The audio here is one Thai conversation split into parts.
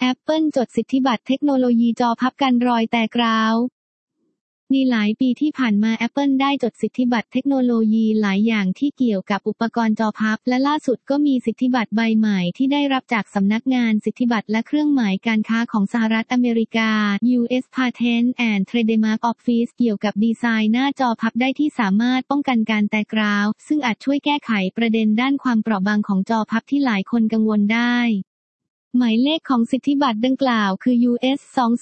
Apple จดสิทธิบัตรเทคโนโลยีจอพับกันรอยแตกร้าวในหลายปีที่ผ่านมา Apple ได้จดสิทธิบัตรเทคโนโลยีหลายอย่างที่เกี่ยวกับอุปกรณ์จอพับและล่าสุดก็มีสิทธิบัตรใบใหม่ที่ได้รับจากสำนักงานสิทธิบัตรและเครื่องหมายการค้าของสหรัฐอเมริกา U.S. Patent and Trademark Office เกี่ยวกับดีไซน์หน้าจอพับได้ที่สามารถป้องกันการแตกร้าวซึ่งอาจช่วยแก้ไขประเด็นด้านความเปราะบางของจอพับที่หลายคนกังวลได้หมายเลขของสิทธิบัตรดังกล่าวคือ US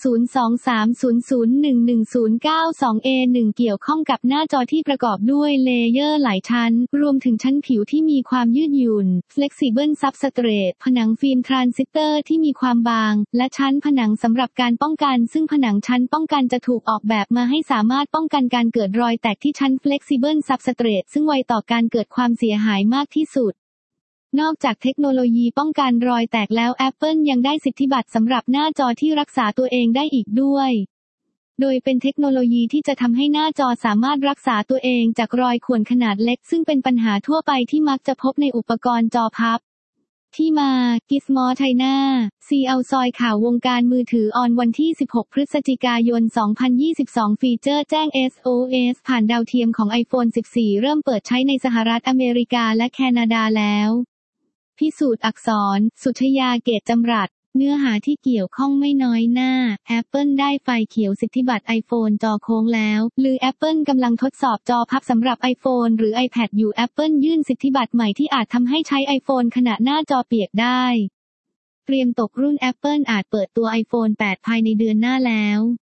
202300110092A1 เกี่ยวข้องกับหน้าจอที่ประกอบด้วยเลเยอร์หลายชั้นรวมถึงชั้นผิวที่มีความยืดหยุ่น Flexible Substrate ผนังฟิล์มทรานซิสเตอร์ที่มีความบางและชั้นผนังสำหรับการป้องกันซึ่งผนังชั้นป้องกันจะถูกออกแบบมาให้สามารถป้องกันการเกิดรอยแตกที่ชั้น Flexible Substrate ซึ่งไวต่อการเกิดความเสียหายมากที่สุดนอกจากเทคโนโลยีป้องกันรอยแตกแล้ว Apple ยังได้สิทธิบัตรสำหรับหน้าจอที่รักษาตัวเองได้อีกด้วยโดยเป็นเทคโนโลยีที่จะทำให้หน้าจอสามารถรักษาตัวเองจากรอยข่วนขนาดเล็กซึ่งเป็นปัญหาทั่วไปที่มักจะพบในอุปกรณ์จอพับที่มา Gizmo China ซีเอาซอยข่าววงการมือถือออนวันที่16พฤศจิกายน2022ฟีเจอร์แจ้ง SOS ผ่านดาวเทียมของ iPhone 14 เริ่มเปิดใช้ในสหรัฐอเมริกาและแคนาดาแล้วพิสูจน์อักษร สุชยาเกตจำรัดเนื้อหาที่เกี่ยวข้องไม่น้อยหน้า Apple ได้ไฟเขียวสิทธิบัตร iPhone จอโค้งแล้วหรือ Apple กำลังทดสอบจอพับสำหรับ iPhone หรือ iPad อยู่ Apple ยื่นสิทธิบัตรใหม่ที่อาจทำให้ใช้ iPhone ขณะหน้าจอเปียกได้เตรียมตกรุ่น Apple อาจเปิดตัว iPhone 8 ภายในเดือนหน้าแล้ว